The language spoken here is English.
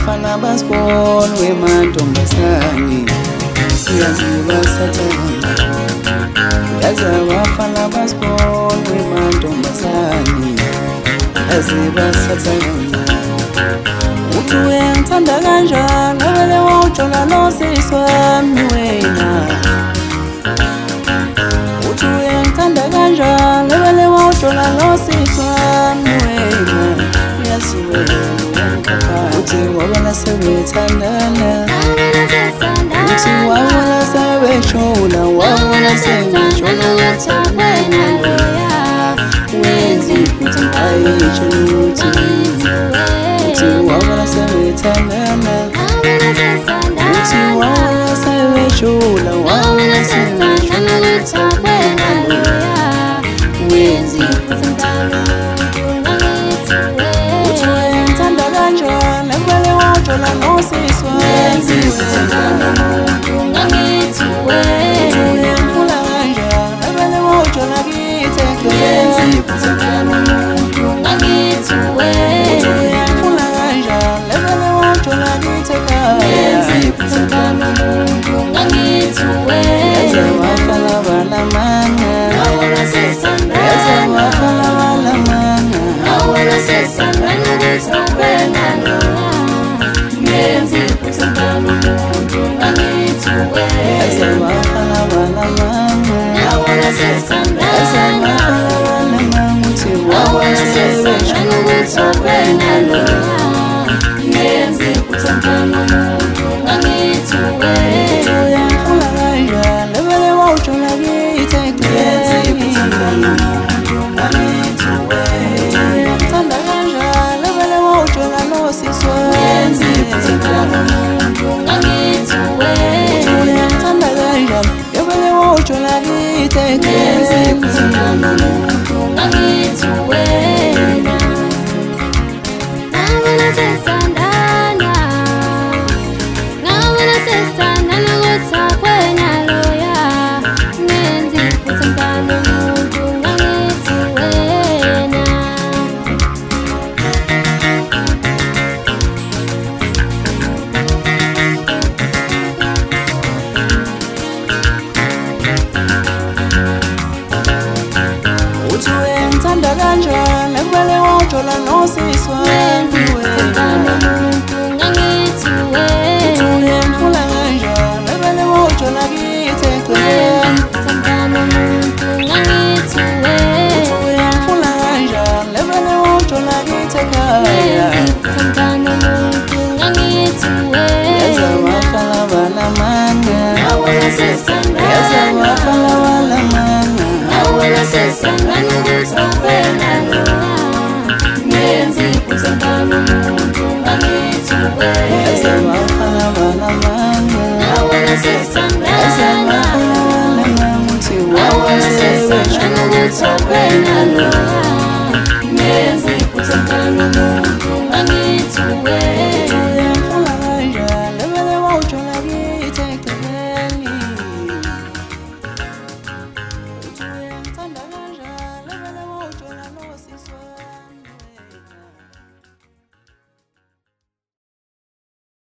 abafana basikole wemantombazane yazi basathanda yazi abafana basikole wemantombazane yazi basathanda uthi uyangithanda kanjani vele wawujola nosisi wami wena uthi uyangithanda kanjani vele wawujola nosisi wami wena yazi wena uthi wabona sebethandana uthi wabona sebeshona wabona sebeshona wathandana wenzi ayitsho uthi wabona sebethandana uthi wabona sebeshona wabona sebeshona wathandana wenzi jola nosisi wami uyangifuna kanjani vele wojola kithi uyangifuna kanjani vele wojola kithi yaze wafala balamana yaze wafala balamana kanjani vele wojola nosisi wami uthi uyangifuna kanjani vele wojola kithi uthi uyangifuna kanjani vele wojola kithi ekhaya yaze wafala balamana yaze wafala balamana I wanna say